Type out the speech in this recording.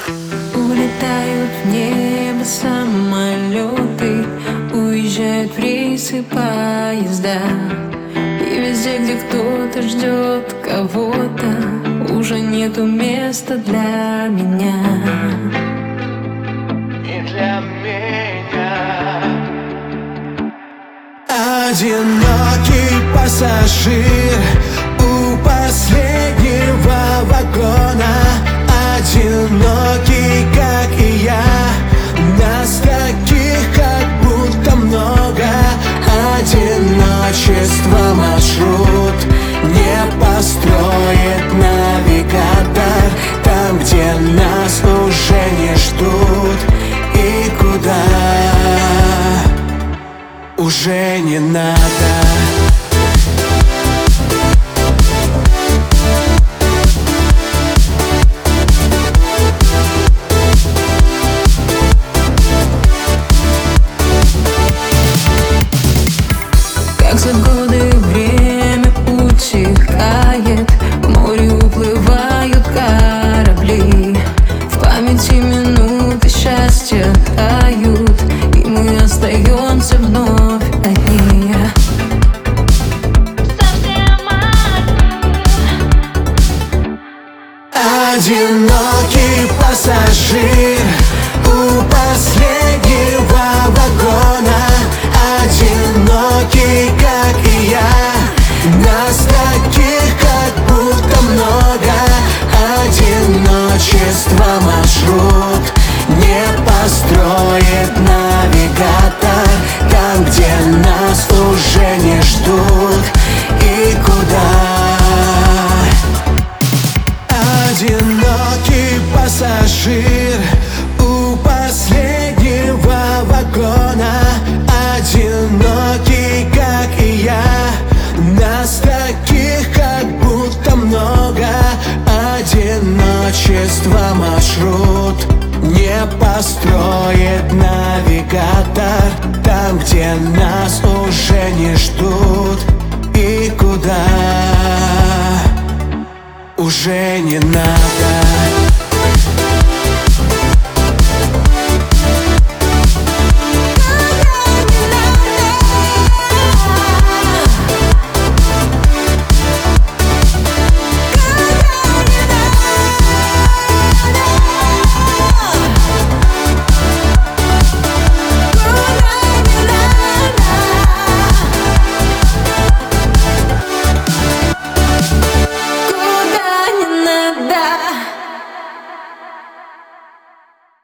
Улетают в небо самолеты, уезжают в рейсы поезда. И везде, где кто-то ждет кого-то, уже нету места для меня. И для меня. Одинокий пассажир у последнего вагона. Одинокий, как и я. Нас таких как будто много. Одиночество маршрут не построит навигатор там, где нас уже не ждут. И куда уже не надо. Как за годы время утихает, в море уплывают корабли. В памяти минуты счастья тают, и мы остаемся вновь одни. Одинокий пассажир у последнего вагона. Одинокий, как и я. Нас таких как будто много. Одиночество маршрут не построит навигатор там, где нас уже не ждут. И куда одинокий пассажир у последнего вагона. Одинокий, как и я. Нас таких как будто много. Одиночество маршрут не построит навигатор там, где нас уже не ждут. И куда уже не надо.